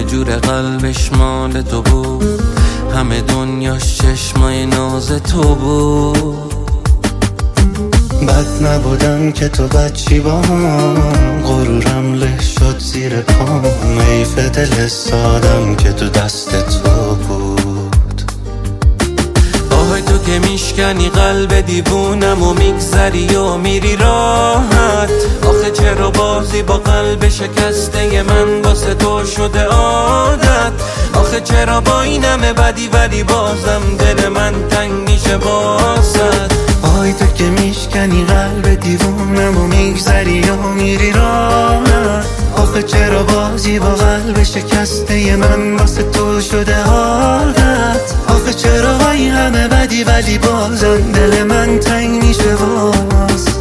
جور قلبش مال تو بود، همه دنیاش چشمای ناز تو بود. بد نبودم که تو بچی با هم، غرورم له شد زیر پام. حیف دل سادم که تو دست تو بود. آهای تو که میشکنی قلب دیوونم و میگذری و میری راحت. آخه چرا بازی با قلب شکسته من واسه تو شده عادت؟ آخه چرا با این همه بدی ولی بازم دل من تنگ میشه واسط؟ آهای تو که میشکنی قلب دیوونم و میگذری و میری راحت. آخه چرا بازی با قلب شکسته من واسه تو شده عادت؟ آخه چرا با این همه بدی ولی بازم دل من تنگ میشه واسط؟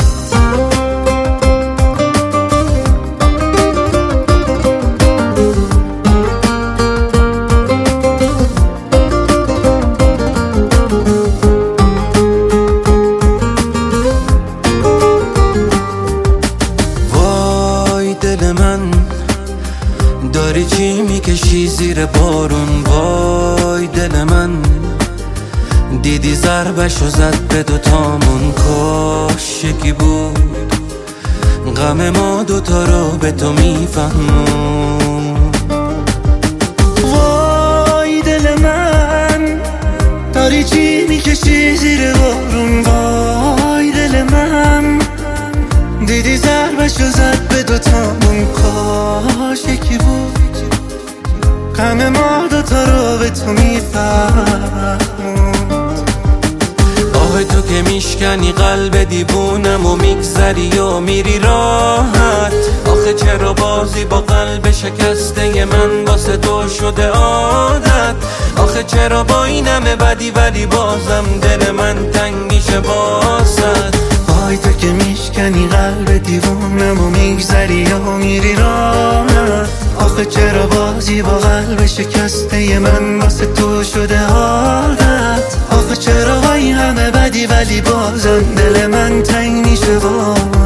دل من داری چی میکشی زیر بارون؟ وای دل من دیدی ضربشو زد به دوتامون، کاش یکی بود غم ما دوتا رو به تو میفهمون. وای دل من داری چی میکشی زیر بارون؟ وای دل من دیدی ضربشو زد به دوتامون، کاش یکی بود غم ما دوتا رو به تو میفهمون. آهای تو که میشکنی قلب دیوونم و میگذری و میری راحت. آخه چرا بازی با قلب شکسته من واسه تو شده عادت؟ آخه چرا با این همه بدی ولی بازم دل من تنگ میشه واسط؟ آهای تو که میشکنی قلب دیوونم و میگذری و میری راحت. آخه چرا بازی با قلب شکسته من واسه تو شده عادت؟ آخه چرا با این همه بدی ولی بازم دل من تنگ میشه